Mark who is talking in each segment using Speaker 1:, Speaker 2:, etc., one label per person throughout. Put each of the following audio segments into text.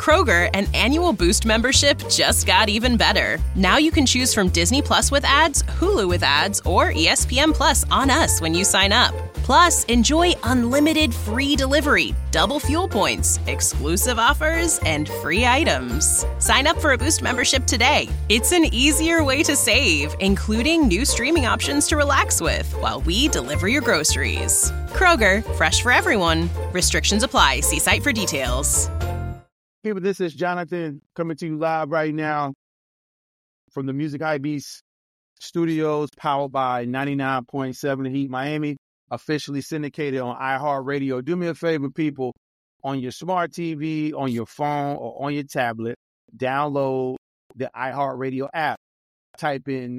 Speaker 1: Kroger, an annual Boost membership just got even better. Now you can choose from Disney Plus with ads, Hulu with ads, or ESPN Plus on us when you sign up. Plus, enjoy unlimited free delivery, double fuel points, exclusive offers, and free items. Sign up for a Boost membership today. It's an easier way to save, including new streaming options to relax with while we deliver your groceries. Kroger, fresh for everyone. Restrictions apply. See site for details.
Speaker 2: People, this is Jonathan coming to you live right now from the Music Hypebeast Studios, powered by 99.7 The Heat Miami, officially syndicated on iHeartRadio. Do me a favor, people, on your smart TV, on your phone, or on your tablet, download the iHeartRadio app. Type in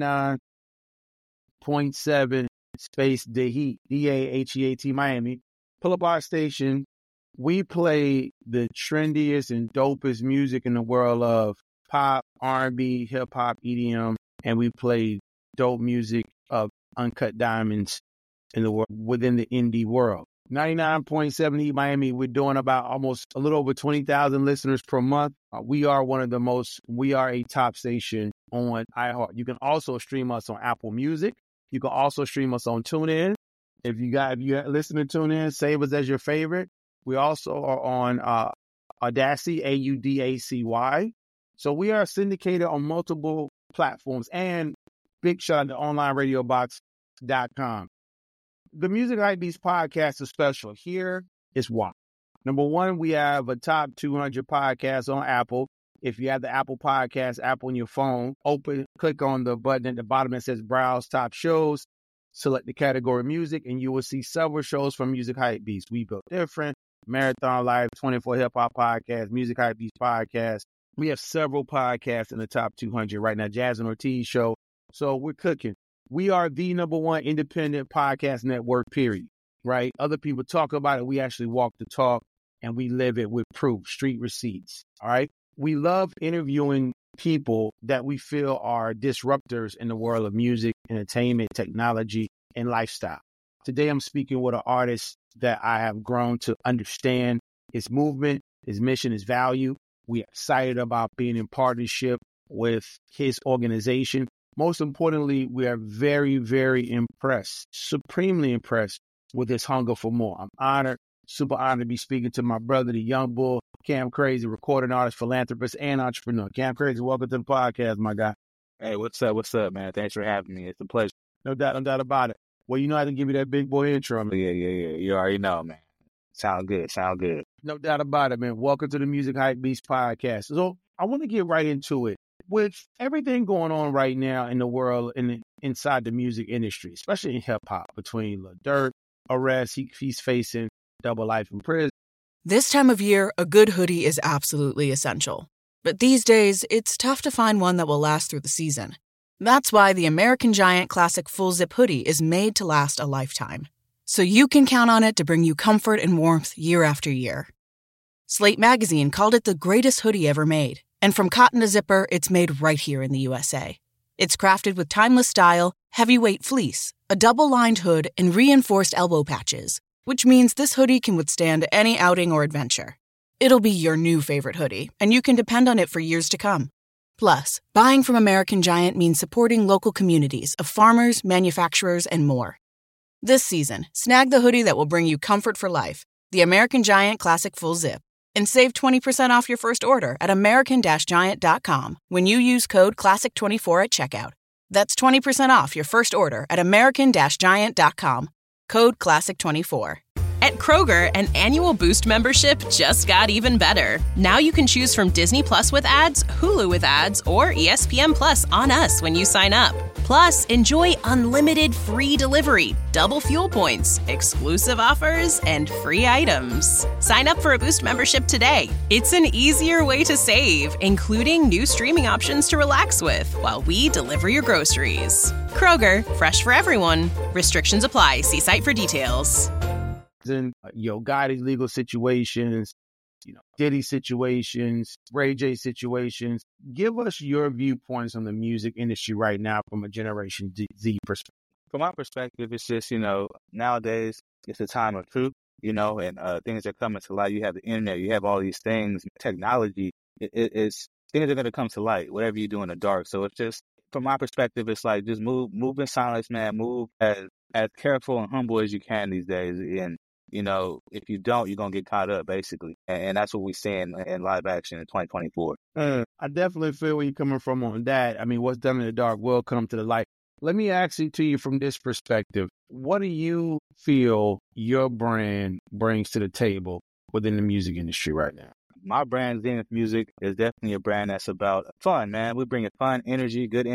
Speaker 2: 99.7 space The Heat, DAHEAT Miami. Pull up our station. We play the trendiest and dopest music in the world of pop, R&B, hip-hop, EDM, and we play dope music of uncut diamonds in the world, within the indie world. 99.7 Heat Miami, we're doing about almost a little over 20,000 listeners per month. We are a top station on iHeart. You can also stream us on Apple Music. You can also stream us on TuneIn. If you listen to TuneIn, save us as your favorite. We also are on Audacy, AUDACY. So we are syndicated on multiple platforms. And big shout out to OnlineRadioBox.com. The Music Hypebeast podcast is special. Here is why. Number one, we have a top 200 podcasts on Apple. If you have the Apple Podcast app on your phone, click on the button at the bottom that says Browse Top Shows. Select the category Music, and you will see several shows from Music Hypebeast. We Built Different, Marathon Life, 24 Hip Hop Podcast, Music Hypebeast Podcast. We have several podcasts in the top 200 right now. Jasmine Ortiz Show. So we're cooking. We are the number one independent podcast network, period. Right? Other people talk about it. We actually walk the talk, and we live it with proof, street receipts. All right? We love interviewing people that we feel are disruptors in the world of music, entertainment, technology, and lifestyle. Today, I'm speaking with an artist that I have grown to understand his movement, his mission, his value. We are excited about being in partnership with his organization. Most importantly, we are very, very impressed, supremely impressed with his hunger for more. I'm honored, super honored to be speaking to my brother, the young bull, Cam Crazy, recording artist, philanthropist, and entrepreneur. Cam Crazy, welcome to the podcast, my guy.
Speaker 3: Hey, what's up? What's up, man? Thanks for having me. It's a pleasure.
Speaker 2: No doubt about it. Well, you know how to give me that big boy intro, man.
Speaker 3: Yeah. You already know, man. Sound good.
Speaker 2: No doubt about it, man. Welcome to the Music Hypebeast podcast. So I want to get right into it. With everything going on right now in the world and inside the music industry, especially in hip hop, between Lil Durk arrest, he's facing double life in prison.
Speaker 4: This time of year, a good hoodie is absolutely essential. But these days, it's tough to find one that will last through the season. That's why the American Giant Classic Full Zip Hoodie is made to last a lifetime. So you can count on it to bring you comfort and warmth year after year. Slate Magazine called it the greatest hoodie ever made. And from cotton to zipper, it's made right here in the USA. It's crafted with timeless style, heavyweight fleece, a double-lined hood, and reinforced elbow patches, which means this hoodie can withstand any outing or adventure. It'll be your new favorite hoodie, and you can depend on it for years to come. Plus, buying from American Giant means supporting local communities of farmers, manufacturers, and more. This season, snag the hoodie that will bring you comfort for life, the American Giant Classic Full Zip, and save 20% off your first order at american-giant.com when you use code CLASSIC24 at checkout. That's 20% off your first order at american-giant.com. Code CLASSIC24.
Speaker 1: At Kroger, an annual Boost membership just got even better. Now you can choose from Disney Plus with ads, Hulu with ads, or ESPN Plus on us when you sign up. Plus, enjoy unlimited free delivery, double fuel points, exclusive offers, and free items. Sign up for a Boost membership today. It's an easier way to save, including new streaming options to relax with while we deliver your groceries. Kroger, fresh for everyone. Restrictions apply. See site for details.
Speaker 2: In Gotti's legal situations, Diddy situations, Ray J situations. Give us your viewpoints on the music industry right now from a Generation Z perspective.
Speaker 3: From my perspective, it's just, nowadays it's a time of truth. and things are coming to light. You have the internet, you have all these things, technology. It's things are going to come to light, whatever you do in the dark. So it's just, from my perspective, it's like just move in silence, man. Move as careful and humble as you can these days. And if you don't, you're gonna get caught up, basically. And that's what we're seeing in live action in 2024.
Speaker 2: I definitely feel where you're coming from on that. I mean, what's done in the dark will come to the light. Let me ask you to you from this perspective. What do you feel your brand brings to the table within the music industry right now?
Speaker 3: My brand, Zenith Music, is definitely a brand that's about fun, man. We bring fun, energy, good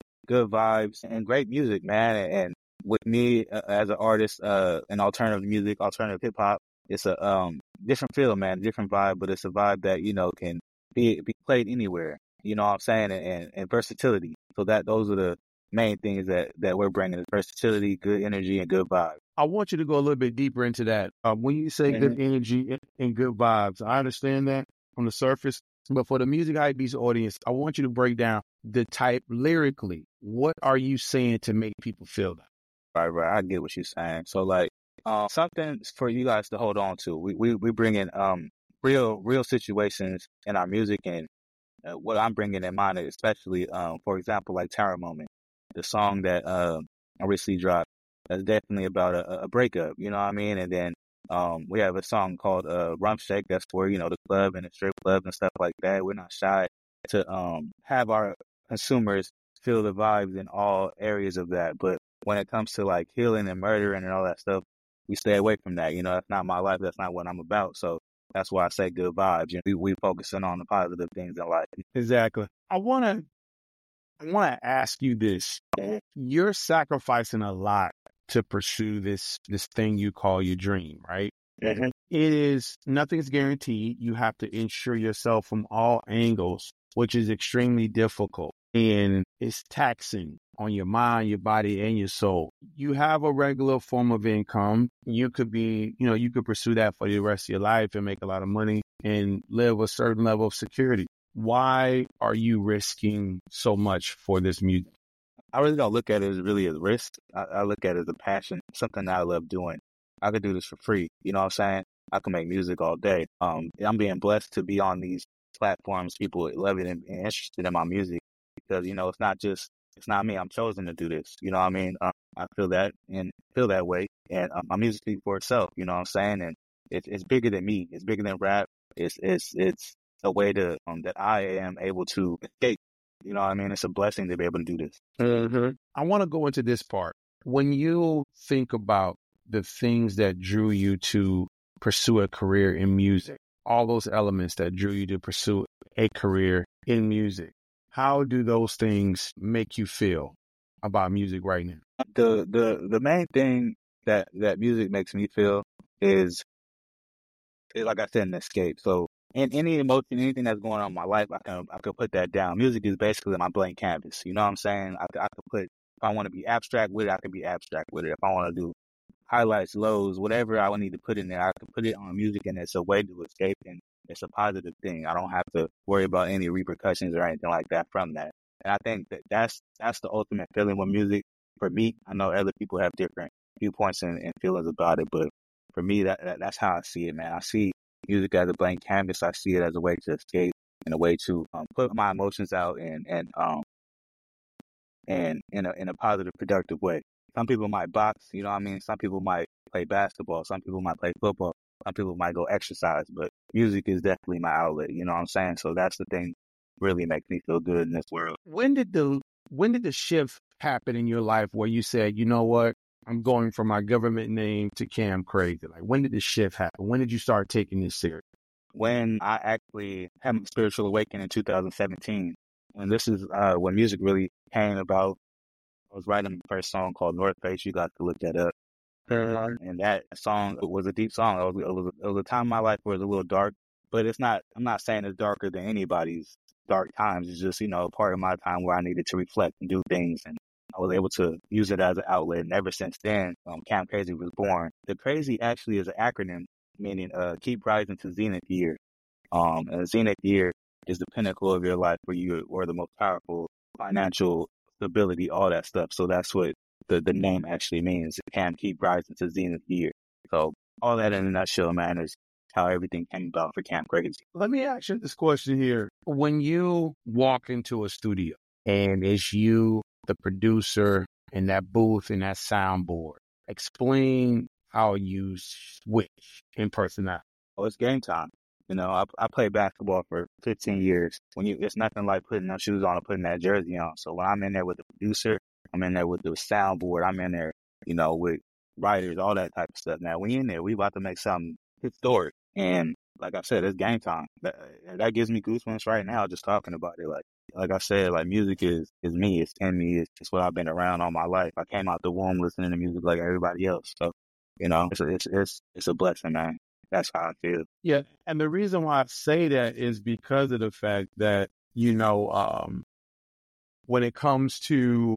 Speaker 3: vibes, and great music, man. And with me as an artist, in alternative music, alternative hip hop, it's a different feel, man, different vibe, but it's a vibe that can be played anywhere. You know what I'm saying? And versatility. So those are the main things that we're bringing: versatility, good energy, and good vibes.
Speaker 2: I want you to go a little bit deeper into that. When you say good energy and good vibes, I understand that on the surface, but for the Music Hypebeast audience, I want you to break down the type lyrically. What are you saying to make people feel that?
Speaker 3: Right. I get what you're saying. So like, something for you guys to hold on to. We bring in real situations in our music, and what I'm bringing in mind, especially for example, like Tower Moment, the song that I recently dropped. That's definitely about a breakup, you know what I mean? And then we have a song called Rump Shake. That's where the club and the strip club and stuff like that. We're not shy to have our consumers feel the vibes in all areas of that. But when it comes to like healing and murdering and all that stuff, we stay away from that. That's not my life. That's not what I'm about. So that's why I say good vibes. We focusing on the positive things in life.
Speaker 2: Exactly. I want to ask you this. You're sacrificing a lot to pursue this thing you call your dream, right?
Speaker 3: Mm-hmm.
Speaker 2: Nothing's guaranteed. You have to ensure yourself from all angles, which is extremely difficult. And it's taxing on your mind, your body, and your soul. You have a regular form of income. You could you could pursue that for the rest of your life and make a lot of money and live a certain level of security. Why are you risking so much for this music?
Speaker 3: I really don't look at it as really a risk. I look at it as a passion, something that I love doing. I could do this for free. You know what I'm saying? I can make music all day. I'm being blessed to be on these platforms. People love it and interested in my music because, it's not me. I'm chosen to do this. You know what I mean? I feel that and feel that way. And my music speaks for itself. You know what I'm saying? And it's bigger than me. It's bigger than rap. It's a way to that I am able to escape. You know what I mean? It's a blessing to be able to do this.
Speaker 2: Mm-hmm. I want to go into this part. When you think about the things that drew you to pursue a career in music, all those elements that drew you to pursue a career in music, how do those things make you feel about music right now?
Speaker 3: The main thing that music makes me feel is like I said, an escape. So in any emotion, anything that's going on in my life, I can put that down. Music is basically my blank canvas. You know what I'm saying? I can put, if I want to be abstract with it, I can be abstract with it. If I want to do highlights, lows, whatever I would need to put in there, I can put it on music, and it's a way to escape, and it's a positive thing. I don't have to worry about any repercussions or anything like that from that. And I think that's the ultimate feeling with music. For me, I know other people have different viewpoints and feelings about it, but for me, that's how I see it, man. I see music as a blank canvas. I see it as a way to escape and a way to put my emotions out and in a positive, productive way. Some people might box, you know what I mean? Some people might play basketball. Some people might play football. Some people might go exercise, but music is definitely my outlet. You know what I'm saying? So that's the thing really makes me feel good in this world.
Speaker 2: When did the shift happen in your life where you said, you know what? I'm going from my government name to Cam Crazy. Like, when did the shift happen? When did you start taking this serious?
Speaker 3: When I actually had my spiritual awakening in 2017. And this is when music really came about. I was writing the first song called North Face. You guys could look that up. And that song was a deep song. It was a time in my life where it was a little dark, but I'm not saying it's darker than anybody's dark times. It's just, part of my time where I needed to reflect and do things. And I was able to use it as an outlet. And ever since then, Camp Crazy was born. The Crazy actually is an acronym meaning keep rising to Zenith year. And Zenith year is the pinnacle of your life where you are the most powerful, financial stability, all that stuff. So that's what the name actually means. Cam keep rising to Zenith year. So all that in a nutshell, man, is how everything came about for Camp Crazy.
Speaker 2: Let me ask you this question here. When you walk into a studio and it's you, the producer, in that booth and that soundboard, explain how you switch in personality.
Speaker 3: Oh, it's game time. You know, I played basketball for 15 years. It's nothing like putting those shoes on and putting that jersey on. So when I'm in there with the producer, I'm in there with the soundboard, I'm in there, you know, with writers, all that type of stuff. Now, we in there, we about to make something historic. And like I said, it's game time. That gives me goosebumps right now just talking about it. Like I said, like music is me. It's in me. It's what I've been around all my life. I came out the womb listening to music like everybody else. So, you know, it's a blessing, man. That's how I feel.
Speaker 2: Yeah. And the reason why I say that is because of the fact that, you know, when it comes to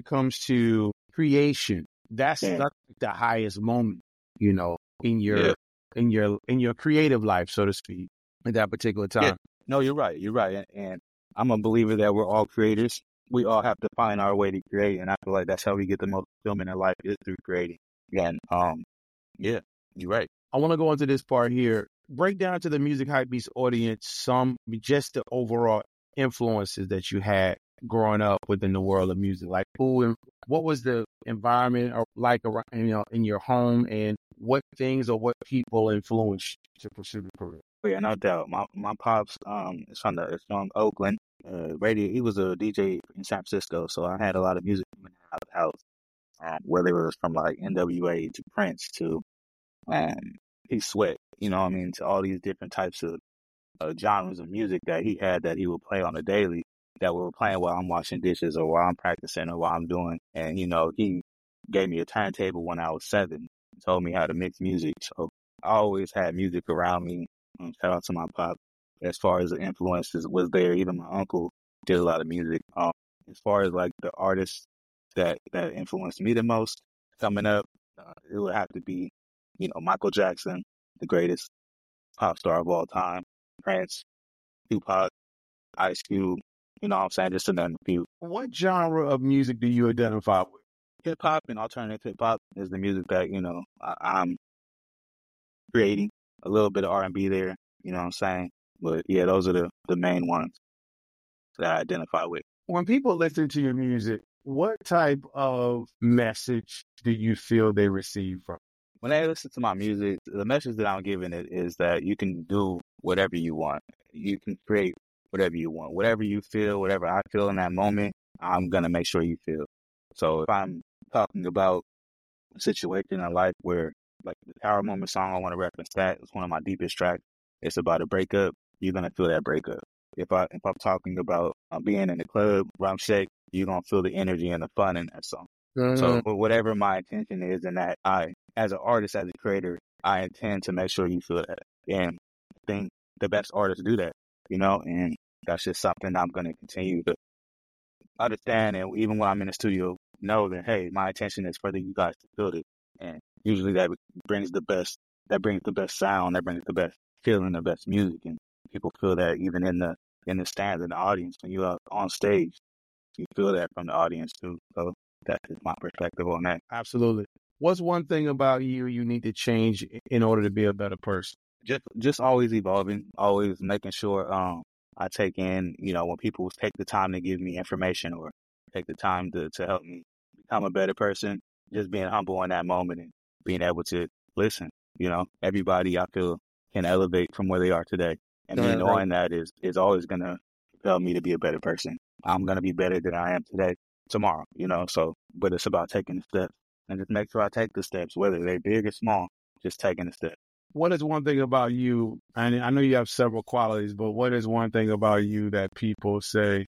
Speaker 2: creation, that's the highest moment, you know, in your creative life, so to speak, at that particular time.
Speaker 3: Yeah. No, you're right. You're right. And I'm a believer that we're all creators. We all have to find our way to create. And I feel like that's how we get the most fulfillment in life is through creating. And, yeah, you're right.
Speaker 2: I want to go into this part here. Break down to the Music Hypebeast audience just the overall influences that you had growing up within the world of music. Like what was the environment like around, you know, in your home, and what things or what people influenced you to pursue the career?
Speaker 3: Yeah, no doubt. My pops is from Oakland. Radio. He was a DJ in San Francisco, so I had a lot of music coming out of the house. Whether it was from like NWA to Prince to He Sweat, you know what I mean, to all these different types of genres of music that he had that he would play on a daily that we were playing while I'm washing dishes or while I'm practicing or while I'm doing. And, you know, he gave me a turntable when I was 7, told me how to mix music. So I always had music around me. Shout out to my pop. As far as the influences was there, even my uncle did a lot of music. As far as like the artists that influenced me the most coming up, it would have to be, you know, Michael Jackson, the greatest pop star of all time, Prince, Tupac, Ice Cube, you know what I'm saying, just to name a few.
Speaker 2: What genre of music do you identify with?
Speaker 3: Hip hop and alternative hip hop is the music that, you know, I'm creating. A little bit of R&B there, you know what I'm saying? But yeah, those are the main ones that I identify with.
Speaker 2: When people listen to your music, what type of message do you feel they receive from it?
Speaker 3: When they listen to my music, the message that I'm giving it is that you can do whatever you want. You can create whatever you want. Whatever you feel, whatever I feel in that moment, I'm going to make sure you feel. So if I'm talking about a situation in life where, like the Power Moment song, I want to reference that. It's one of my deepest tracks. It's about a breakup. You're going to feel that breakup. If I'm talking about being in the club, rum shake, you're going to feel the energy and the fun in that song. Mm-hmm. So whatever my intention is in that, as an artist, as a creator, I intend to make sure you feel that. And I think the best artists do that, you know, and that's just something I'm going to continue to understand. And even when I'm in the studio, know that, hey, my intention is for you guys to feel it. And usually that brings the best sound, that brings the best feeling, the best music. And people feel that even in the stands, in the audience, when you're on stage, you feel that from the audience too. So that is my perspective on that.
Speaker 2: Absolutely. What's one thing about you need to change in order to be a better person?
Speaker 3: Just always evolving, always making sure I take in, you know, when people take the time to give me information or take the time to help me become a better person, just being humble in that moment and being able to listen. You know, everybody I feel can elevate from where they are today. And me knowing that is always going to propel me to be a better person. I'm going to be better than I am today, tomorrow, you know, so, but it's about taking the steps and just make sure I take the steps, whether they're big or small, just taking the steps.
Speaker 2: What is one thing about you, and I know you have several qualities, but what is one thing about you that people say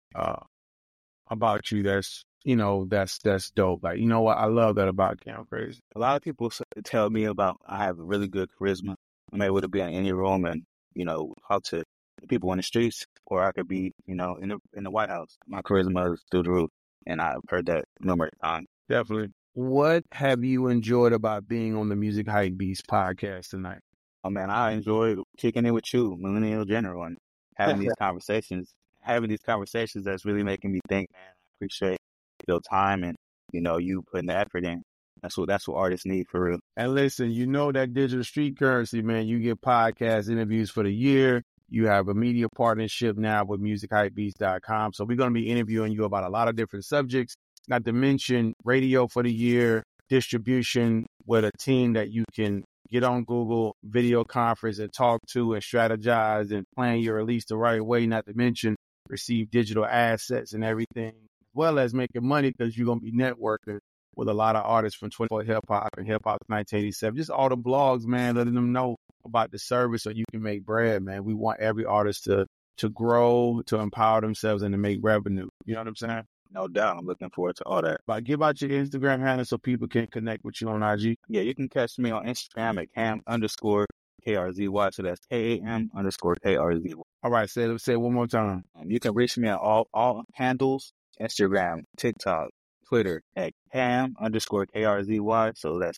Speaker 2: about you that's, you know, that's dope? Like, you know what, I love that about Camp Crazy.
Speaker 3: A lot of people tell me about I have a really good charisma. I'm able to be in any room and, you know, talk to people in the streets, or I could be, you know, in the White House. My charisma is through the roof, and I've heard that numerous times.
Speaker 2: Definitely. What have you enjoyed about being on the Music Hypebeast podcast tonight?
Speaker 3: Oh man, I enjoyed kicking it with you, Millennial General, and having these conversations. Having these conversations that's really making me think, man. I appreciate your time and, you know, you putting the effort in. That's what artists need for real.
Speaker 2: And listen, you know that digital street currency, man. You get podcast interviews for the year. You have a media partnership now with MusicHypeBeast.com. So we're going to be interviewing you about a lot of different subjects, not to mention radio for the year, distribution with a team that you can get on Google video conference and talk to and strategize and plan your release the right way, not to mention receive digital assets and everything, as well as making money because you're going to be networking with a lot of artists from 24 Hip Hop and Hip Hop 1987. Just all the blogs, man, letting them know about the service so you can make bread, man. We want every artist to grow, to empower themselves, and to make revenue. You know what I'm saying?
Speaker 3: No doubt. I'm looking forward to all that.
Speaker 2: But give out your Instagram handle so people can connect with you on IG.
Speaker 3: Yeah, you can catch me on Instagram at cam_KRZY. So that's KAM_KRZY.
Speaker 2: All right, say it one more time.
Speaker 3: You can reach me at all handles, Instagram, TikTok, Twitter at KAM_KRZY. So that's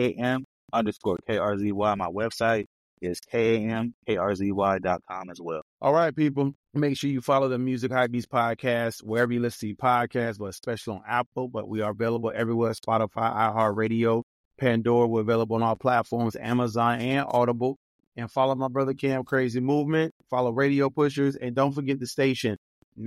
Speaker 3: KAM_KRZY. My website is KAMKRZY.com as well.
Speaker 2: All right, people. Make sure you follow the Music Hypebeast podcast wherever you listen to podcasts, but especially on Apple. But we are available everywhere: Spotify, iHeartRadio, Pandora. We're available on all platforms, Amazon and Audible. And follow my brother Cam Crazy Movement. Follow Radio Pushers, and don't forget the station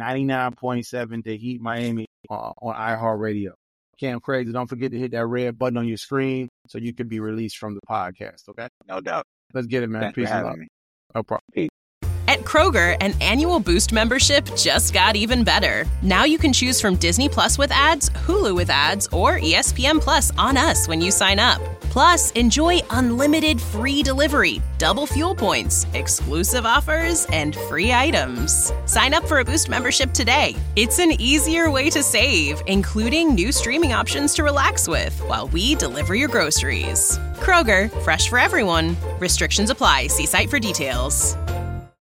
Speaker 2: 99.7 The Heat Miami on iHeartRadio. Cam Crazy. Don't forget to hit that red button on your screen so you can be released from the podcast. Okay?
Speaker 3: No doubt.
Speaker 2: Let's get it, man.
Speaker 3: Thanks
Speaker 2: Peace
Speaker 3: for
Speaker 2: and
Speaker 3: having
Speaker 2: love.
Speaker 3: me.
Speaker 2: No problem.
Speaker 3: Peace.
Speaker 1: At Kroger, an annual Boost membership just got even better. Now you can choose from Disney Plus with ads, Hulu with ads, or ESPN Plus on us when you sign up. Plus, enjoy unlimited free delivery, double fuel points, exclusive offers, and free items. Sign up for a Boost membership today. It's an easier way to save, including new streaming options to relax with while we deliver your groceries. Kroger, fresh for everyone. Restrictions apply. See site for details.